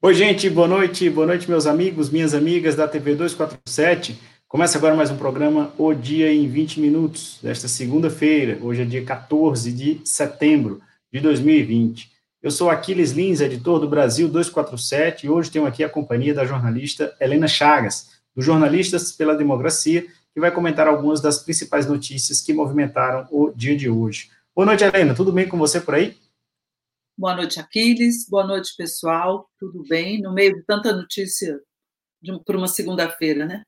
Oi, gente, boa noite, meus amigos, minhas amigas da TV 247. Começa agora mais um programa O Dia em 20 Minutos, desta segunda-feira. Hoje é dia 14 de setembro de 2020. Eu sou Aquiles Lins, editor do Brasil 247, e hoje tenho aqui a companhia da jornalista Helena Chagas, do Jornalistas pela Democracia, que vai comentar algumas das principais notícias que movimentaram o dia de hoje. Boa noite, Helena, tudo bem com você por aí? Boa noite, Aquiles. Boa noite, pessoal. Tudo bem? No meio de tanta notícia por uma segunda-feira, né?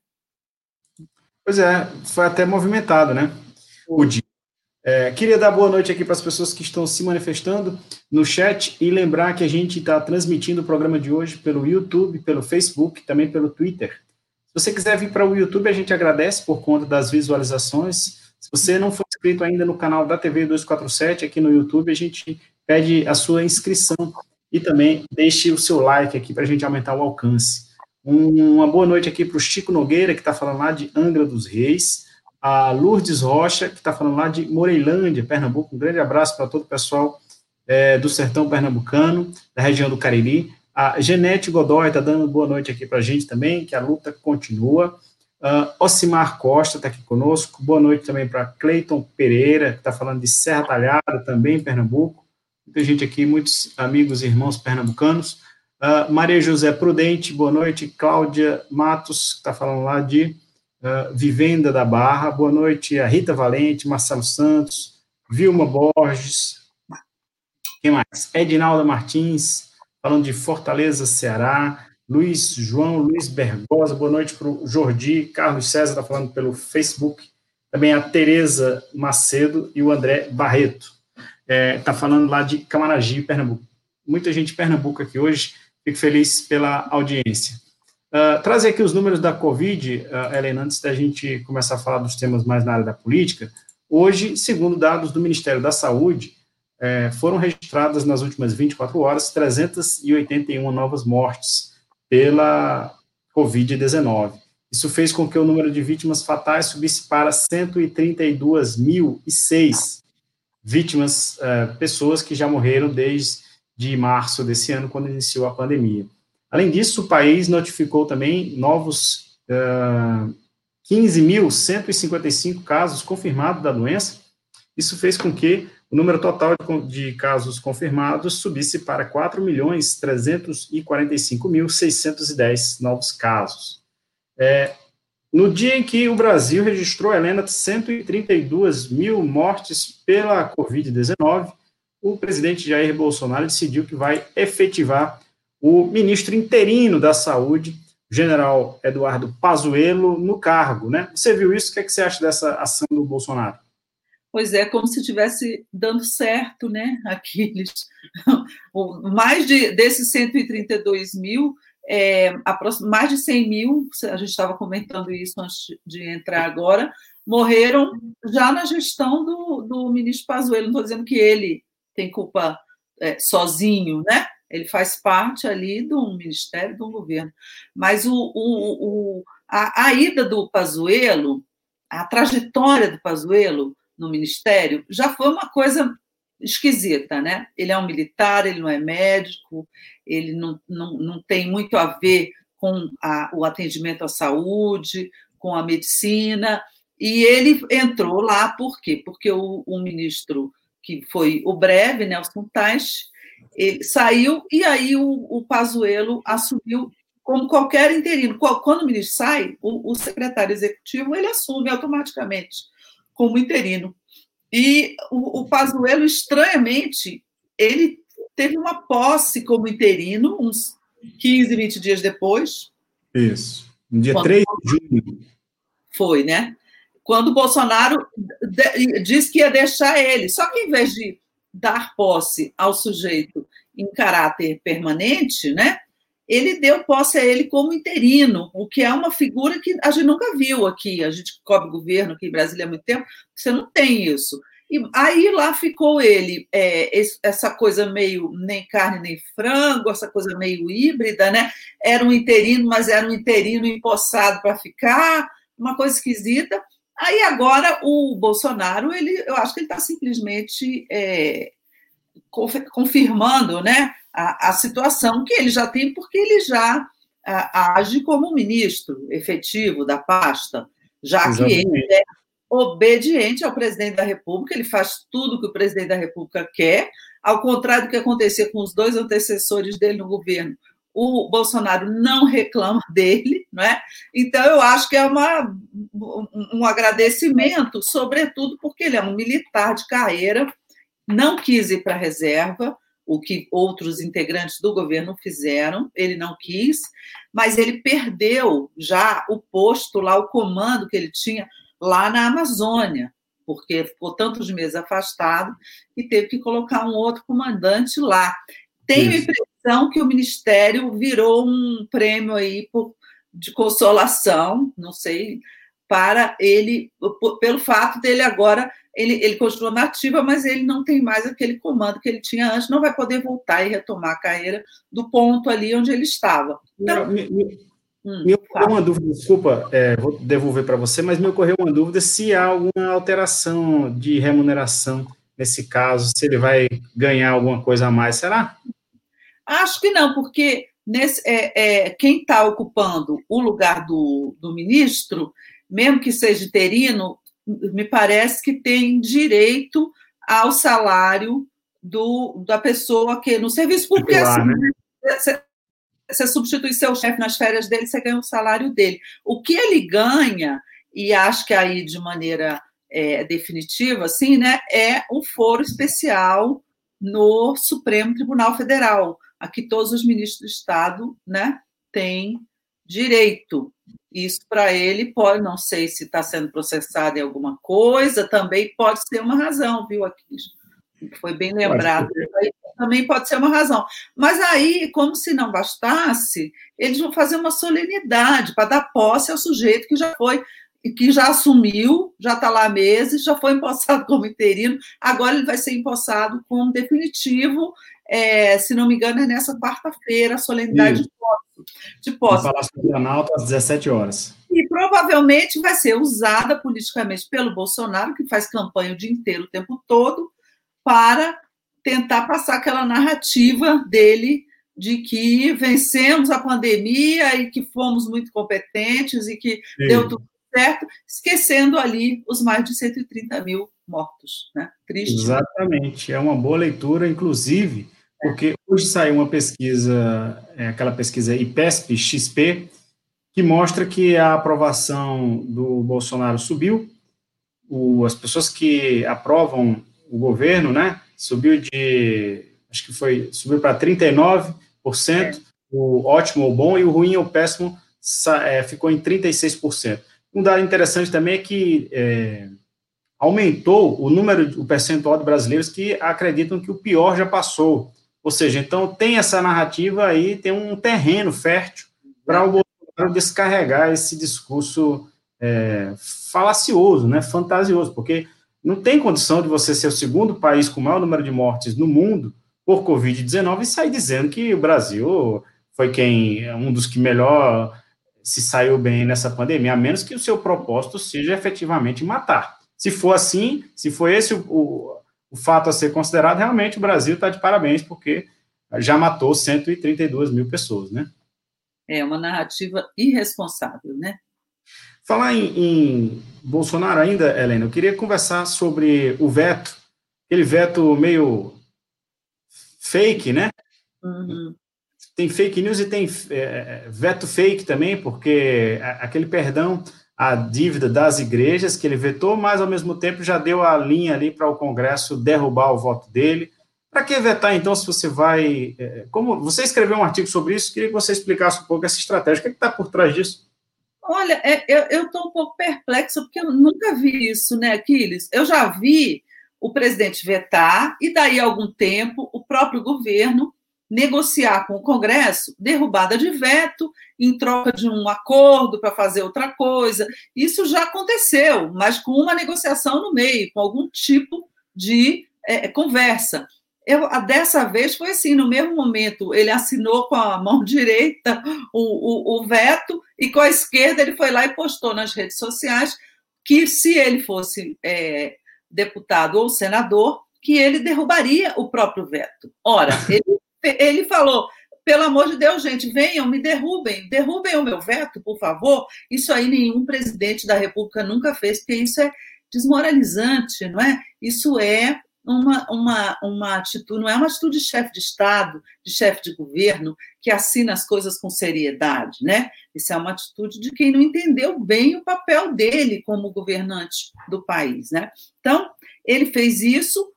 Pois é, foi até movimentado, né? O dia. Queria dar boa noite aqui para as pessoas que estão se manifestando no chat e lembrar que a gente está transmitindo o programa de hoje pelo YouTube, pelo Facebook, também pelo Twitter. Se você quiser vir para o YouTube, a gente agradece por conta das visualizações. Se você não for inscrito ainda no canal da TV 247 aqui no YouTube, a gente pede a sua inscrição e também deixe o seu like aqui para a gente aumentar o alcance. Uma boa noite aqui para o Chico Nogueira, que está falando lá de Angra dos Reis, a Lourdes Rocha, que está falando lá de Moreilândia, Pernambuco. Um grande abraço para todo o pessoal do sertão pernambucano, da região do Cariri. A Genete Godoy está dando boa noite aqui para a gente também, que a luta continua. Ocimar Costa está aqui conosco. Boa noite também para Cleiton Pereira, que está falando de Serra Talhada, também em Pernambuco. Muita gente aqui, muitos amigos e irmãos pernambucanos. Maria José Prudente, boa noite. Cláudia Matos, que está falando lá de Vivenda da Barra. Boa noite a Rita Valente, Marcelo Santos, Vilma Borges. Quem mais? Edinalda Martins, falando de Fortaleza, Ceará. Luiz Bergosa, boa noite para o Jordi. Carlos César está falando pelo Facebook. Também a Tereza Macedo e o André Barreto. Está falando lá de Camaragibe, Pernambuco. Muita gente de Pernambuco aqui hoje. Fico feliz pela audiência. Trazer aqui os números da Covid, Helena, antes da gente começar a falar dos temas mais na área da política. Hoje, segundo dados do Ministério da Saúde, foram registradas nas últimas 24 horas 381 novas mortes pela Covid-19. Isso fez com que o número de vítimas fatais subisse para 132.006 vítimas, pessoas que já morreram desde março desse ano, quando iniciou a pandemia. Além disso, o país notificou também novos 15.155 casos confirmados da doença. Isso fez com que o número total de casos confirmados subisse para 4.345.610 novos casos. No dia em que o Brasil registrou, Helena, 132 mil mortes pela Covid-19, o presidente Jair Bolsonaro decidiu que vai efetivar o ministro interino da Saúde, o general Eduardo Pazuello, no cargo, né? Você viu isso? O que você acha dessa ação do Bolsonaro? Pois é, como se estivesse dando certo, né, Aquiles? Mais desses 132 mil, mais de 100 mil, a gente estava comentando isso antes de entrar agora, morreram já na gestão do ministro Pazuello. Não estou dizendo que ele tem culpa sozinho, né? Ele faz parte ali de um ministério, de um governo. Mas a ida do Pazuello, a trajetória do Pazuello no ministério, já foi uma coisa esquisita, né? Ele é um militar, ele não é médico, ele não tem muito a ver com o atendimento à saúde, com a medicina, e ele entrou lá por quê? Porque o ministro, que foi o breve, Nelson Teich, ele saiu, e aí o Pazuello assumiu como qualquer interino. Quando o ministro sai, o secretário executivo ele assume automaticamente como interino. E o Pazuello, estranhamente, ele teve uma posse como interino, uns 15, 20 dias depois. Isso, no dia 3 de junho. Foi, né? Quando o Bolsonaro disse que ia deixar ele. Só que, em vez de dar posse ao sujeito em caráter permanente, né, ele deu posse a ele como interino, o que é uma figura que a gente nunca viu aqui. A gente cobre governo aqui em Brasília há muito tempo, você não tem isso. E aí lá ficou ele, essa coisa meio nem carne nem frango, essa coisa meio híbrida, né? Era um interino, mas era um interino empossado para ficar, uma coisa esquisita. Aí agora o Bolsonaro, eu acho que ele está simplesmente confirmando, né, a situação que ele já tem, porque ele já age como ministro efetivo da pasta, já que ele é obediente ao presidente da República, ele faz tudo que o presidente da República quer, ao contrário do que acontecia com os dois antecessores dele no governo. O Bolsonaro não reclama dele, não é? Então, eu acho que é um agradecimento, sobretudo porque ele é um militar de carreira, não quis ir para a reserva, o que outros integrantes do governo fizeram, ele não quis, mas ele perdeu já o posto lá, o comando que ele tinha lá na Amazônia, porque ficou tantos meses afastado e teve que colocar um outro comandante lá. Tenho a impressão que o Ministério virou um prêmio aí de consolação, não sei, para ele, pelo fato dele agora, ele continua na ativa, mas ele não tem mais aquele comando que ele tinha antes, não vai poder voltar e retomar a carreira do ponto ali onde ele estava. Então, me ocorreu uma dúvida, desculpa, vou devolver para você, mas me ocorreu uma dúvida se há alguma alteração de remuneração nesse caso, se ele vai ganhar alguma coisa a mais, será? Acho que não, porque quem está ocupando o lugar do ministro, mesmo que seja interino, me parece que tem direito ao salário da pessoa que no serviço público é assim, né? Você substitui seu chefe nas férias dele, você ganha o salário dele. O que ele ganha, e acho que aí de maneira definitiva, assim, né, é um foro especial no Supremo Tribunal Federal, a que todos os ministros do Estado, né, têm direito. Isso para ele pode, não sei se está sendo processado em alguma coisa, também pode ser uma razão, viu, Aquiles? Foi bem lembrado. Também pode ser uma razão. Mas aí, como se não bastasse, eles vão fazer uma solenidade para dar posse ao sujeito que já assumiu, já está lá há meses, já foi empossado como interino, agora ele vai ser empossado como definitivo, se não me engano, é nessa quarta-feira, a solenidade de posse. No Palácio do Planalto, às 17 horas. E provavelmente vai ser usada politicamente pelo Bolsonaro, que faz campanha o dia inteiro, o tempo todo, para tentar passar aquela narrativa dele de que vencemos a pandemia e que fomos muito competentes e que deu tudo certo, esquecendo ali os mais de 130 mil mortos, né? Triste. Exatamente, é uma boa leitura, inclusive, porque hoje saiu uma pesquisa, aquela pesquisa IPESP-XP, que mostra que a aprovação do Bolsonaro subiu, as pessoas que aprovam o governo, né, subiu para 39%, o ótimo ou bom, e o ruim ou péssimo ficou em 36%. Um dado interessante também é que aumentou o percentual de brasileiros que acreditam que o pior já passou. Ou seja, então tem essa narrativa aí, tem um terreno fértil para o Bolsonaro descarregar esse discurso falacioso, né, fantasioso, porque não tem condição de você ser o segundo país com o maior número de mortes no mundo por Covid-19 e sair dizendo que o Brasil foi um dos que melhor se saiu bem nessa pandemia, a menos que o seu propósito seja efetivamente matar. Se for assim, se for esse o fato a ser considerado, realmente o Brasil está de parabéns, porque já matou 132 mil pessoas, né? É uma narrativa irresponsável, né? Falar em Bolsonaro ainda, Helena, eu queria conversar sobre o veto, aquele veto meio fake, né? Uhum. Tem fake news e tem veto fake também, porque aquele perdão à dívida das igrejas que ele vetou, mas ao mesmo tempo já deu a linha ali para o Congresso derrubar o voto dele. Para que vetar, então, se você vai... Como você escreveu um artigo sobre isso, queria que você explicasse um pouco essa estratégia. O que está por trás disso? Olha, eu estou um pouco perplexa, porque eu nunca vi isso, né, Aquiles? Eu já vi o presidente vetar, e daí a algum tempo o próprio governo negociar com o Congresso derrubada de veto em troca de um acordo para fazer outra coisa. Isso já aconteceu, mas com uma negociação no meio, com algum tipo de conversa. Dessa vez foi assim, no mesmo momento ele assinou com a mão direita o veto e com a esquerda ele foi lá e postou nas redes sociais que se ele fosse deputado ou senador, que ele derrubaria o próprio veto. Ora, ele falou, pelo amor de Deus, gente, venham, me derrubem o meu veto, por favor. Isso aí nenhum presidente da República nunca fez, porque isso é desmoralizante, não é? Isso é uma atitude, não é uma atitude de chefe de Estado, de chefe de governo, que assina as coisas com seriedade, né? Isso é uma atitude de quem não entendeu bem o papel dele como governante do país, né? Então, ele fez isso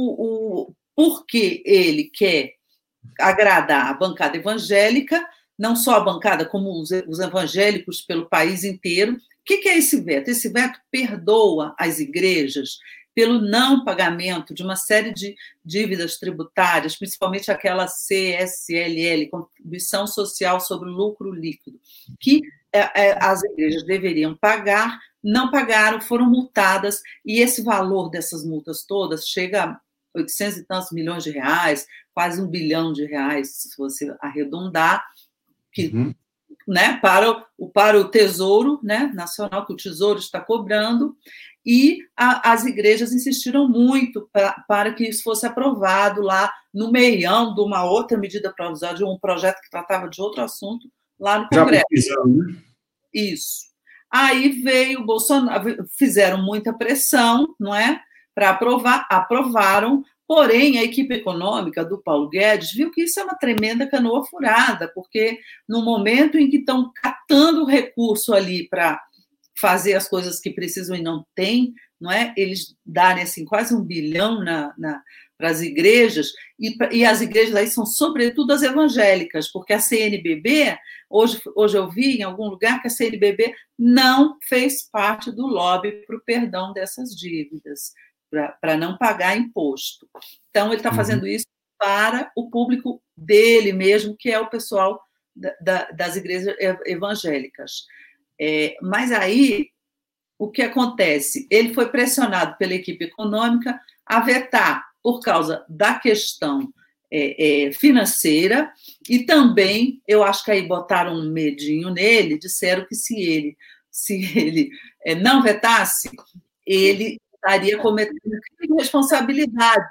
porque ele quer agradar a bancada evangélica, não só a bancada, como os evangélicos pelo país inteiro. O que é esse veto? Esse veto perdoa as igrejas pelo não pagamento de uma série de dívidas tributárias, principalmente aquela CSLL, Contribuição Social sobre o Lucro Líquido, que as igrejas deveriam pagar, não pagaram, foram multadas, e esse valor dessas multas todas chega a 800 e tantos milhões de reais, quase R$1 bilhão, se você arredondar, que, né, para o Tesouro, né, Nacional, que o Tesouro está cobrando, e as igrejas insistiram muito para que isso fosse aprovado lá no meião de uma outra medida provisória, de um projeto que tratava de outro assunto, lá no Congresso. Isso. Aí veio o Bolsonaro, fizeram muita pressão, não é? Para aprovar, aprovaram, porém a equipe econômica do Paulo Guedes viu que isso é uma tremenda canoa furada, porque no momento em que estão catando recurso ali para fazer as coisas que precisam e não tem, não é? Eles darem assim, quase R$1 bilhão para as igrejas, e as igrejas aí são sobretudo as evangélicas, porque a CNBB, hoje eu vi em algum lugar que a CNBB não fez parte do lobby para o perdão dessas dívidas, para não pagar imposto. Então, ele está fazendo isso para o público dele mesmo, que é o pessoal das igrejas evangélicas. Mas aí, o que acontece? Ele foi pressionado pela equipe econômica a vetar por causa da questão financeira, e também, eu acho que aí botaram um medinho nele, disseram que se ele não vetasse, ele estaria cometendo crime de responsabilidade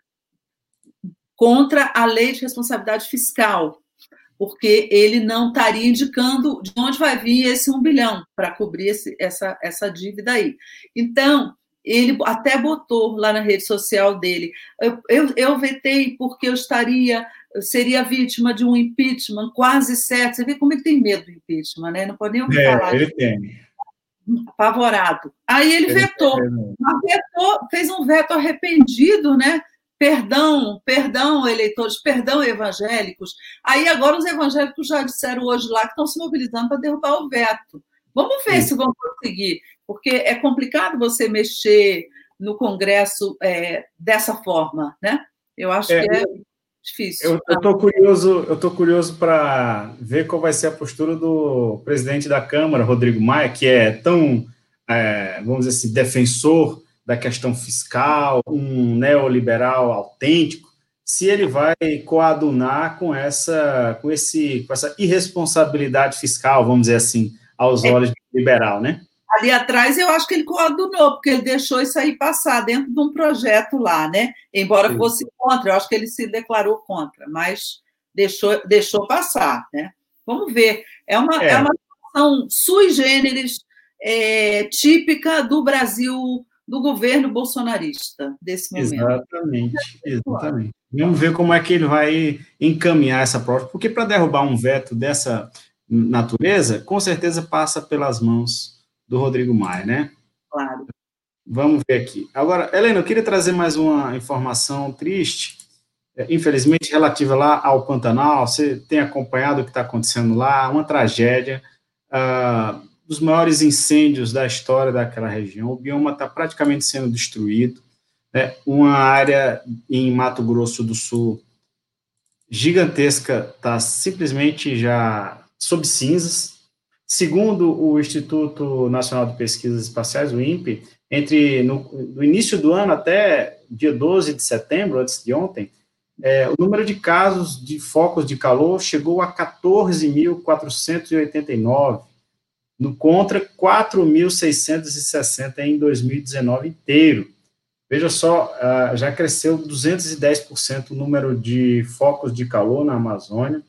contra a lei de responsabilidade fiscal, porque ele não estaria indicando de onde vai vir esse R$1 bilhão para cobrir essa dívida aí. Então, ele até botou lá na rede social dele, eu vetei porque seria vítima de um impeachment quase certo. Você vê como ele tem medo do impeachment, né? Não pode nem ouvir falar. Ele tem. Apavorado. Aí ele vetou, fez um veto arrependido, né? Perdão, eleitores, perdão, evangélicos. Aí agora os evangélicos já disseram hoje lá que estão se mobilizando para derrubar o veto. Vamos ver se vão conseguir, porque é complicado você mexer no Congresso dessa forma, né? Eu acho que é difícil. Eu estou curioso para ver qual vai ser a postura do presidente da Câmara, Rodrigo Maia, que é tão, vamos dizer assim, defensor da questão fiscal, um neoliberal autêntico, se ele vai coadunar com essa irresponsabilidade fiscal, vamos dizer assim, aos olhos do liberal, né? Ali atrás, eu acho que ele coadunou, porque ele deixou isso aí passar dentro de um projeto lá, né? Embora fosse contra, eu acho que ele se declarou contra, mas deixou passar, né? Vamos ver. É uma situação sui generis, típica do Brasil, do governo bolsonarista desse momento. Exatamente. Vamos ver como é que ele vai encaminhar essa prova, porque para derrubar um veto dessa natureza, com certeza passa pelas mãos do Rodrigo Maia, né? Claro. Vamos ver aqui. Agora, Helena, eu queria trazer mais uma informação triste, infelizmente relativa lá ao Pantanal. Você tem acompanhado o que está acontecendo lá, uma tragédia, dos maiores incêndios da história daquela região. O bioma está praticamente sendo destruído, né? Uma área em Mato Grosso do Sul gigantesca está simplesmente já sob cinzas. Segundo o Instituto Nacional de Pesquisas Espaciais, o INPE, no início do ano até dia 12 de setembro, antes de ontem, o número de casos de focos de calor chegou a 14.489, contra 4.660 em 2019 inteiro. Veja só, já cresceu 210% o número de focos de calor na Amazônia,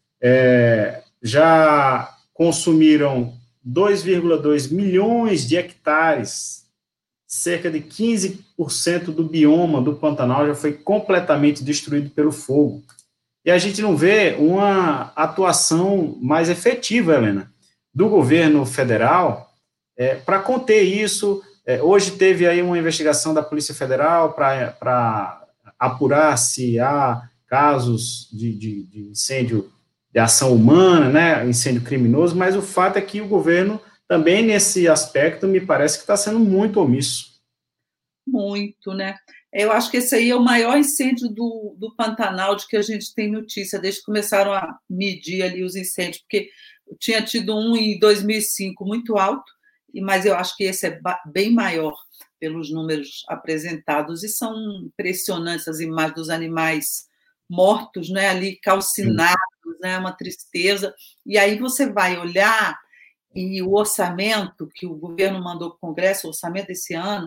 já consumiram 2,2 milhões de hectares, cerca de 15% do bioma do Pantanal já foi completamente destruído pelo fogo. E a gente não vê uma atuação mais efetiva, Helena, do governo federal para conter isso. Hoje teve aí uma investigação da Polícia Federal para apurar se há casos de incêndio de ação humana, né, incêndio criminoso, mas o fato é que o governo também nesse aspecto me parece que está sendo muito omisso. Muito, né? Eu acho que esse aí é o maior incêndio do Pantanal de que a gente tem notícia, desde que começaram a medir ali os incêndios, porque tinha tido um em 2005 muito alto, mas eu acho que esse é bem maior pelos números apresentados, e são impressionantes as imagens dos animais mortos, né, ali calcinados, né, uma tristeza, e aí você vai olhar e o orçamento que o governo mandou para o Congresso, o orçamento desse ano,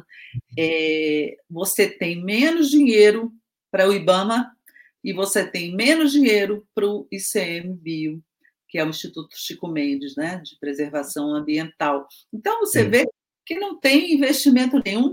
você tem menos dinheiro para o IBAMA e você tem menos dinheiro para o ICMBio, que é o Instituto Chico Mendes, né, de Preservação Ambiental. Então, você vê que não tem investimento nenhum.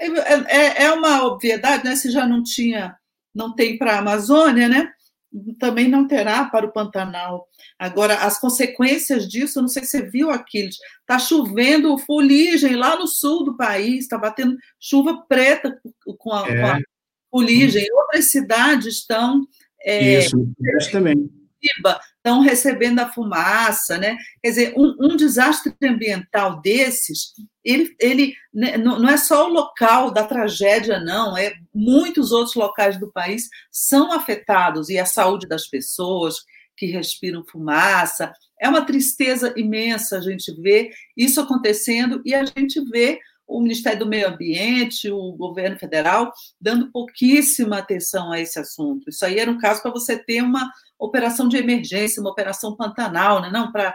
É uma obviedade, né, se já não tem para a Amazônia, né, também não terá para o Pantanal. Agora, as consequências disso, não sei se você viu, Aquiles, está chovendo fuligem lá no sul do país, está batendo chuva preta com a fuligem. Outras cidades estão... Isso, também. Estão recebendo a fumaça, né? Quer dizer, um desastre ambiental desses, ele não é só o local da tragédia, não, muitos outros locais do país são afetados, e a saúde das pessoas que respiram fumaça. É uma tristeza imensa a gente ver isso acontecendo, e a gente vê o Ministério do Meio Ambiente, o governo federal, dando pouquíssima atenção a esse assunto. Isso aí era um caso para você ter uma operação de emergência, uma operação Pantanal, né? Não para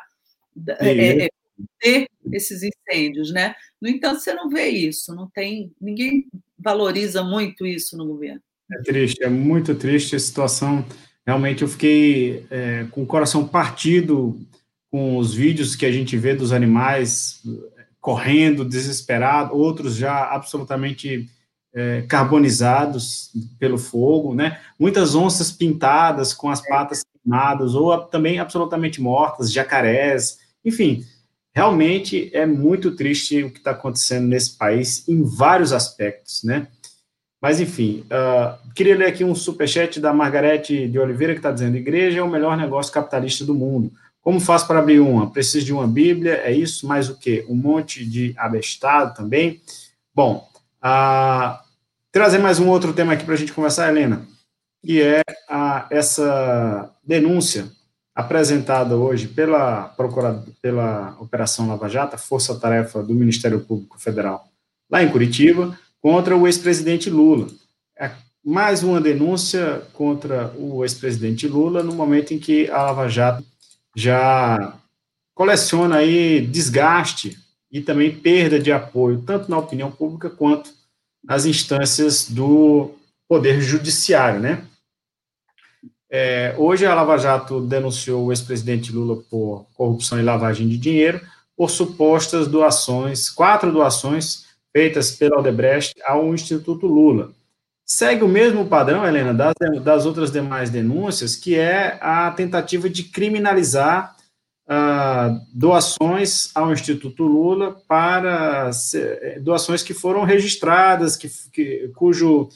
ter esses incêndios, né? No entanto, você não vê isso, não tem, ninguém valoriza muito isso no governo. É triste, é muito triste a situação. Realmente eu fiquei com o coração partido com os vídeos que a gente vê dos animais correndo, desesperado, outros já absolutamente carbonizados pelo fogo, né? Muitas onças pintadas com as patas queimadas, ou também absolutamente mortas, jacarés, enfim, realmente é muito triste o que está acontecendo nesse país em vários aspectos, né? Mas, enfim, queria ler aqui um superchat da Margarete de Oliveira, que está dizendo: igreja é o melhor negócio capitalista do mundo. Como faço para abrir uma? Preciso de uma Bíblia, é isso? Mais o quê? Um monte de abestado também? Bom, trazer mais um outro tema aqui para a gente conversar, Helena, que é essa denúncia apresentada hoje pela Operação Lava Jato, Força-Tarefa do Ministério Público Federal, lá em Curitiba, contra o ex-presidente Lula. Mais uma denúncia contra o ex-presidente Lula, no momento em que a Lava Jato já coleciona aí desgaste e também perda de apoio, tanto na opinião pública quanto nas instâncias do Poder Judiciário, né? Hoje a Lava Jato denunciou o ex-presidente Lula por corrupção e lavagem de dinheiro, por supostas doações, 4 doações feitas pela Odebrecht ao Instituto Lula. Segue o mesmo padrão, Helena, das outras demais denúncias, que é a tentativa de criminalizar doações ao Instituto Lula para doações que foram registradas, cujo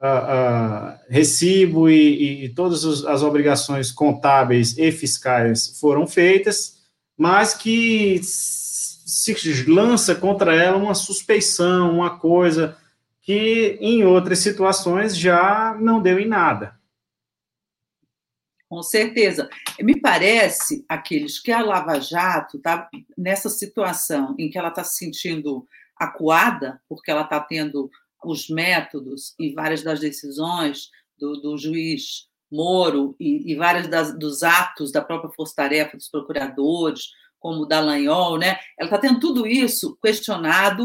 recibo e todas as obrigações contábeis e fiscais foram feitas, mas que se lança contra ela uma suspeição, uma coisa que em outras situações já não deu em nada. Com certeza. Me parece, Aquiles, que a Lava Jato está nessa situação em que ela está se sentindo acuada, porque ela está tendo os métodos e várias das decisões do juiz Moro e várias dos atos da própria Força-Tarefa, dos procuradores, como o Dallagnol, né? Ela está tendo tudo isso questionado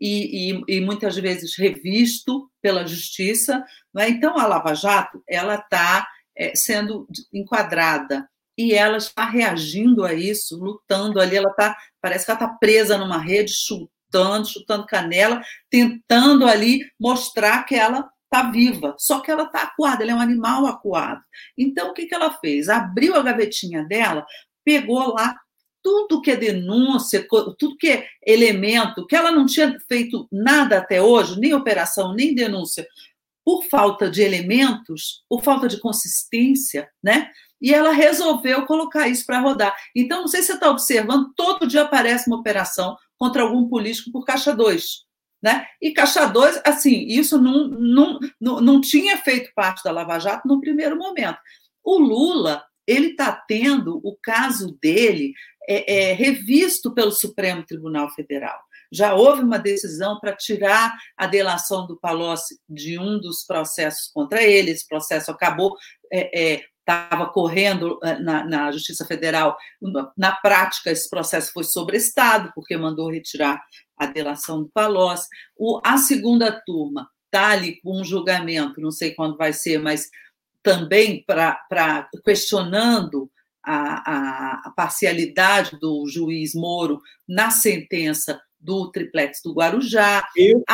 e muitas vezes revisto pela justiça, né? Então, a Lava Jato ela está sendo enquadrada e ela está reagindo a isso, lutando ali, parece que ela está presa numa rede, chutando canela, tentando ali mostrar que ela está viva, só que ela está acuada, ela é um animal acuado. Então, o que ela fez? Abriu a gavetinha dela, pegou lá tudo que é denúncia, tudo que é elemento, que ela não tinha feito nada até hoje, nem operação, nem denúncia, por falta de elementos, por falta de consistência, né? E ela resolveu colocar isso para rodar. Então, não sei se você está observando, todo dia aparece uma operação contra algum político por Caixa 2. Né? E Caixa 2, assim, isso não tinha feito parte da Lava Jato no primeiro momento. O Lula, ele está tendo o caso dele revisto pelo Supremo Tribunal Federal. Já houve uma decisão para tirar a delação do Palocci de um dos processos contra ele. Esse processo acabou, estava correndo na Justiça Federal. Na prática, esse processo foi sobrestado, porque mandou retirar a delação do Palocci. A segunda turma está ali com um julgamento, não sei quando vai ser, mas também questionando a parcialidade do juiz Moro na sentença do triplex do Guarujá.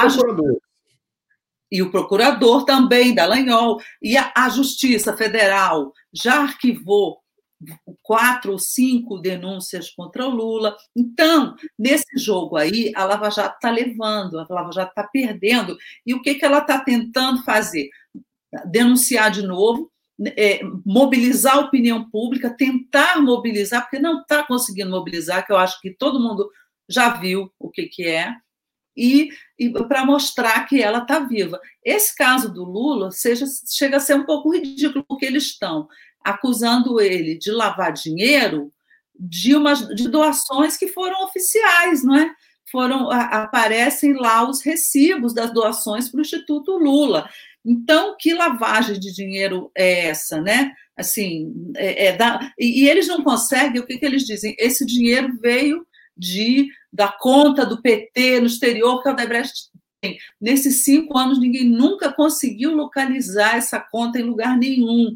E o procurador também, Dallagnol. E a Justiça Federal já arquivou 4 ou 5 denúncias contra o Lula. Então, nesse jogo aí, a Lava Jato está levando, a Lava Jato está perdendo. E o que ela está tentando fazer? Denunciar de novo, mobilizar a opinião pública, tentar mobilizar, porque não está conseguindo mobilizar, que eu acho que todo mundo já viu o que é, e para mostrar que ela está viva. Esse caso do Lula chega a ser um pouco ridículo, porque eles estão acusando ele de lavar dinheiro de doações que foram oficiais, não é? Aparecem lá os recibos das doações para o Instituto Lula. Então, que lavagem de dinheiro é essa, né? Assim, e eles não conseguem, o que eles dizem? Esse dinheiro veio da conta do PT no exterior, que a Odebrecht tem. Nesses 5 anos, ninguém nunca conseguiu localizar essa conta em lugar nenhum.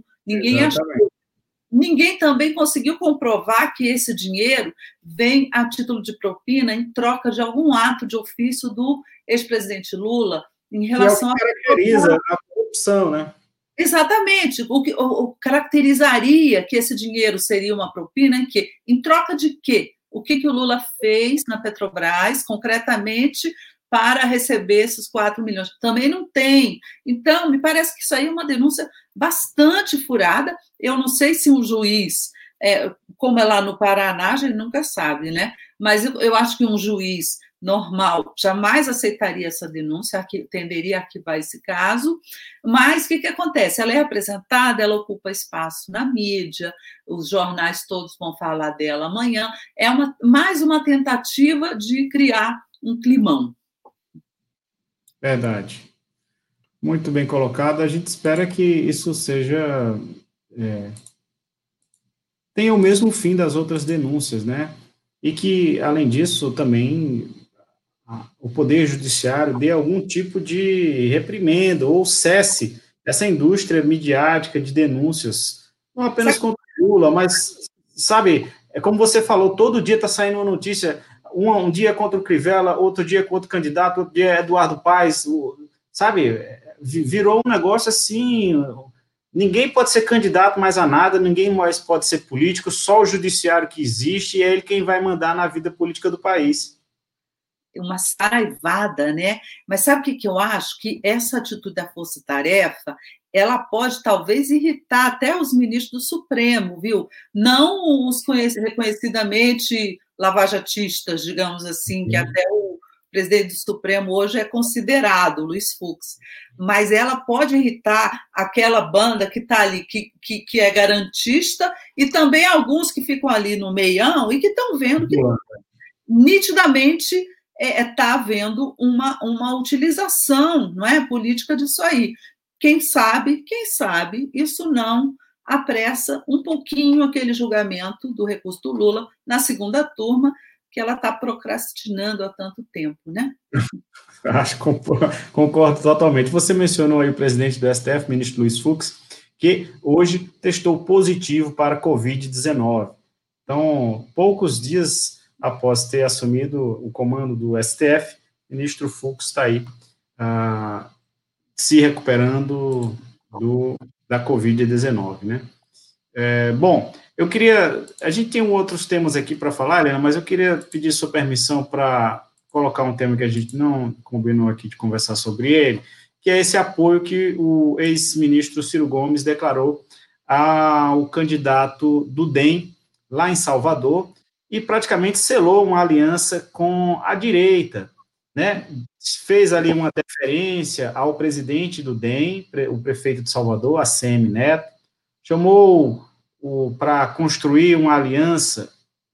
Ninguém também conseguiu comprovar que esse dinheiro vem a título de propina em troca de algum ato de ofício do ex-presidente Lula em relação que caracteriza a corrupção, né? Exatamente. O caracterizaria que esse dinheiro seria uma propina em quê? Em troca de quê? O que o Lula fez na Petrobras, concretamente, para receber esses 4 milhões? Também não tem. Então, me parece que isso aí é uma denúncia bastante furada. Eu não sei se um juiz, como é lá no Paraná, a gente nunca sabe, né? Mas eu acho que um juiz normal jamais aceitaria essa denúncia, tenderia a arquivar esse caso, mas o que acontece? Ela é apresentada, ela ocupa espaço na mídia, os jornais todos vão falar dela amanhã, mais uma tentativa de criar um climão. Verdade. Muito bem colocado. A gente espera que isso seja... tenha o mesmo fim das outras denúncias, né? E que, além disso, também o Poder Judiciário dê algum tipo de reprimenda ou cesse essa indústria midiática de denúncias, não apenas contra o Lula, mas, sabe, é como você falou, todo dia está saindo uma notícia, um dia contra o Crivella, outro dia contra o candidato, outro dia Eduardo Paes, sabe, virou um negócio assim, ninguém pode ser candidato mais a nada, ninguém mais pode ser político, só o judiciário que existe, e é ele quem vai mandar na vida política do país. Uma saraivada, né? Mas sabe o que eu acho? Que essa atitude da força-tarefa, ela pode talvez irritar até os ministros do Supremo, viu? Não os reconhecidamente lavajatistas, digamos assim, que até o presidente do Supremo hoje é considerado, Luiz Fux, mas ela pode irritar aquela banda que está ali, que é garantista, e também alguns que ficam ali no meião e que estão vendo que nitidamente está havendo uma utilização, não é, política disso aí. Quem sabe, isso não apressa um pouquinho aquele julgamento do recurso do Lula na segunda turma, que ela está procrastinando há tanto tempo, né? Acho que concordo totalmente. Você mencionou aí o presidente do STF, ministro Luiz Fux, que hoje testou positivo para a Covid-19. Então, poucos dias após ter assumido o comando do STF, o ministro Fux está aí se recuperando da Covid-19, né? Bom, a gente tem outros temas aqui para falar, Helena, mas eu queria pedir sua permissão para colocar um tema que a gente não combinou aqui de conversar sobre ele, que é esse apoio que o ex-ministro Ciro Gomes declarou ao candidato do DEM, lá em Salvador, e praticamente selou uma aliança com a direita, né? Fez ali uma deferência ao presidente do DEM, o prefeito de Salvador, ACM Neto, chamou para construir uma aliança,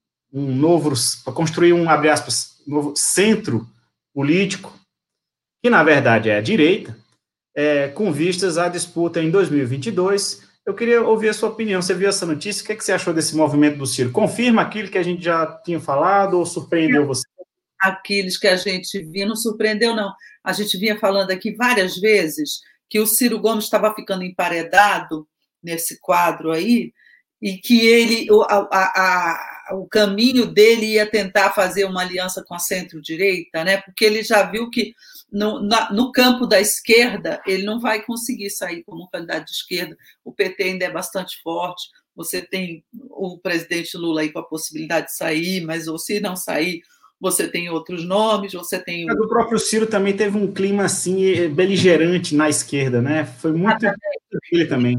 para construir abre aspas, novo centro político, que na verdade é a direita, com vistas à disputa em 2022. Eu queria ouvir a sua opinião. Você viu essa notícia? O que você achou desse movimento do Ciro? Confirma aquilo que a gente já tinha falado ou surpreendeu você? Aqueles que a gente via, não surpreendeu, não. A gente vinha falando aqui várias vezes que o Ciro Gomes estava ficando emparedado nesse quadro aí, e que o caminho dele ia tentar fazer uma aliança com a centro-direita, né? Porque ele já viu que no campo da esquerda ele não vai conseguir sair como um candidato de esquerda. O PT ainda é bastante forte. Você tem o presidente Lula aí com a possibilidade de sair, mas se não sair, você tem outros nomes, você tem... O próprio Ciro também teve um clima assim beligerante na esquerda, né? Foi muito ele também.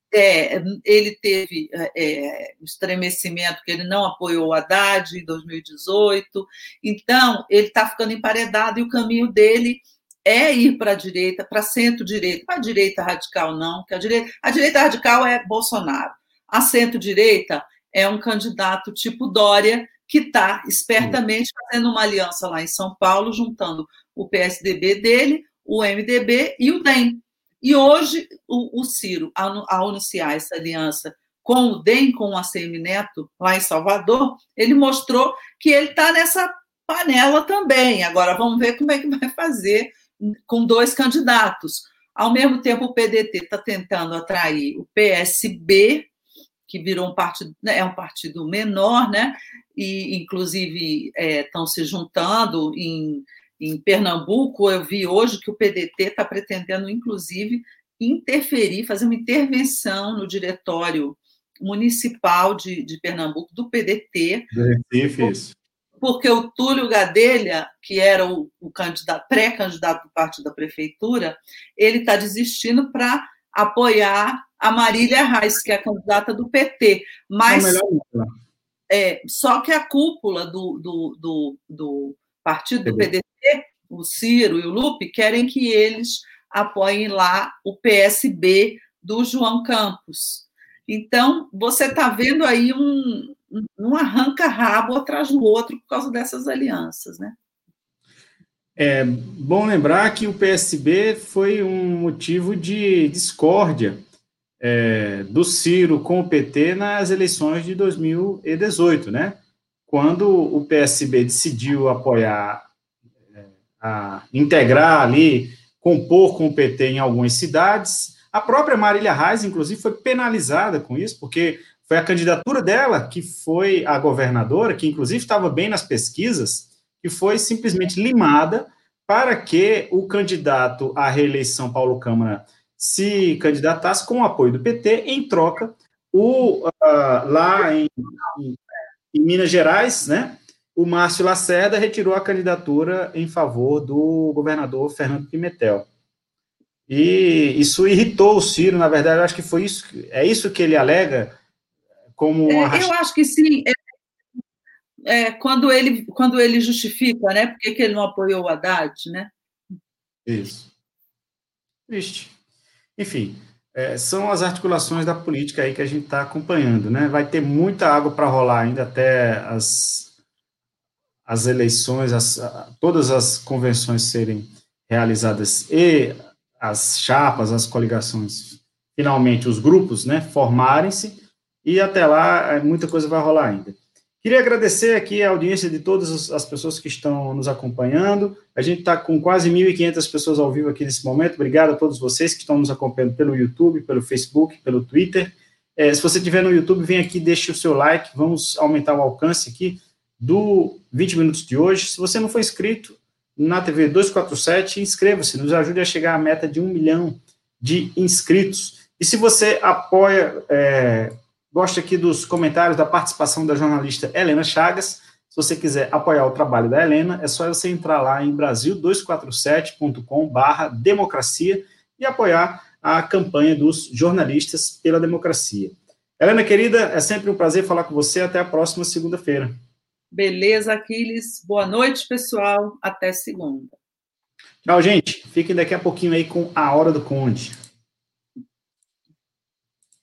Ele teve estremecimento, que ele não apoiou o Haddad em 2018, então ele está ficando emparedado e o caminho dele é ir para a direita, para centro-direita, para a direita radical não, porque a direita radical é Bolsonaro, a centro-direita é um candidato tipo Dória, que está espertamente fazendo uma aliança lá em São Paulo, juntando o PSDB dele, o MDB e o DEM. E hoje o Ciro, ao anunciar essa aliança com o DEM, com o ACM Neto, lá em Salvador, ele mostrou que ele está nessa panela também. Agora vamos ver como é que vai fazer com dois candidatos. Ao mesmo tempo, o PDT está tentando atrair o PSB, que virou um partido, é um partido menor, né? E, inclusive, estão se juntando em Pernambuco. Eu vi hoje que o PDT está pretendendo, inclusive, interferir, fazer uma intervenção no diretório municipal de Pernambuco, do PDT. Porque o Túlio Gadelha, que era o pré-candidato do partido da prefeitura, ele está desistindo para apoiar a Marília Reis, que é a candidata do PT. Mas só que a cúpula do partido do PDT, o Ciro e o Lupe, querem que eles apoiem lá o PSB do João Campos. Então, você está vendo aí um arranca-rabo atrás do outro por causa dessas alianças, né? É bom lembrar que o PSB foi um motivo de discórdia do Ciro com o PT nas eleições de 2018, né? Quando o PSB decidiu apoiar, integrar ali, compor com o PT em algumas cidades, a própria Marília Reis, inclusive, foi penalizada com isso, porque foi a candidatura dela que foi a governadora, que inclusive estava bem nas pesquisas, que foi simplesmente limada para que o candidato à reeleição, Paulo Câmara, se candidatasse com o apoio do PT, em troca, lá em Minas Gerais, né, o Márcio Lacerda retirou a candidatura em favor do governador Fernando Pimentel. E isso irritou o Ciro, na verdade, eu acho que foi isso, é isso que ele alega como uma... Eu acho que sim, quando ele justifica, né, por que ele não apoiou o Haddad, né? Isso. Triste. Enfim, são as articulações da política aí que a gente está acompanhando, né? Vai ter muita água para rolar ainda até as eleições, todas as convenções serem realizadas e as chapas, as coligações, finalmente os grupos, né, formarem-se, e até lá muita coisa vai rolar ainda. Queria agradecer aqui a audiência de todas as pessoas que estão nos acompanhando. A gente está com quase 1.500 pessoas ao vivo aqui nesse momento. Obrigado a todos vocês que estão nos acompanhando pelo YouTube, pelo Facebook, pelo Twitter. Se você estiver no YouTube, vem aqui, deixe o seu like. Vamos aumentar o alcance aqui do 20 Minutos de hoje. Se você não for inscrito na TV 247, inscreva-se, nos ajude a chegar à meta de 1 milhão de inscritos. E se você apoia... gosta aqui dos comentários da participação da jornalista Helena Chagas. Se você quiser apoiar o trabalho da Helena, é só você entrar lá em brasil247.com/democracia e apoiar a campanha dos jornalistas pela democracia. Helena, querida, é sempre um prazer falar com você. Até a próxima segunda-feira. Beleza, Aquiles. Boa noite, pessoal. Até segunda. Tchau, gente. Fiquem daqui a pouquinho aí com A Hora do Conde.